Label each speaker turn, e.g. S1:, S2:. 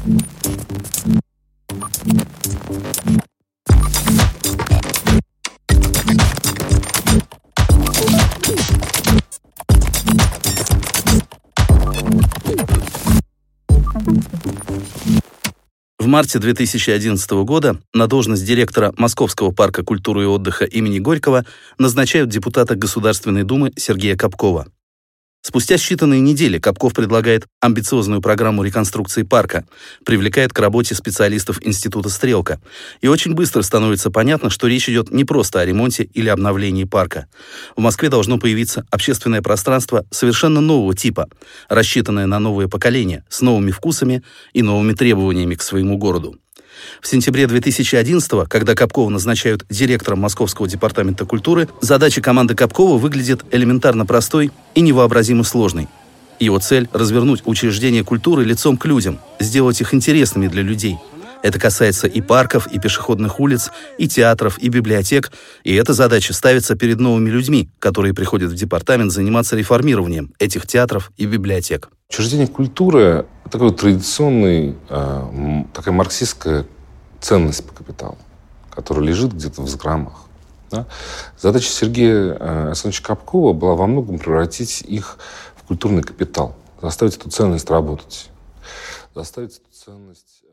S1: В марте 2011 года на должность директора Московского парка культуры и отдыха имени Горького назначают депутата Государственной Думы Сергея Копкова. Спустя считанные недели Копков предлагает амбициозную программу реконструкции парка, привлекает к работе специалистов Института «Стрелка». И очень быстро становится понятно, что речь идет не просто о ремонте или обновлении парка. В Москве должно появиться общественное пространство совершенно нового типа, рассчитанное на новое поколение, с новыми вкусами и новыми требованиями к своему городу. В сентябре 2011-го, когда Копкова назначают директором Московского департамента культуры, задача команды Копкова выглядит элементарно простой и невообразимо сложной. Его цель – развернуть учреждения культуры лицом к людям, сделать их интересными для людей. Это касается и парков, и пешеходных улиц, и театров, и библиотек. И эта задача ставится перед новыми людьми, которые приходят в департамент заниматься реформированием этих театров и библиотек.
S2: Учреждение культуры – такой традиционный, такая марксистская ценность по капиталу, которая лежит где-то в взграммах. Да? Задача Сергея Александровича Копкова была во многом превратить их в культурный капитал, заставить эту ценность работать, заставить эту ценность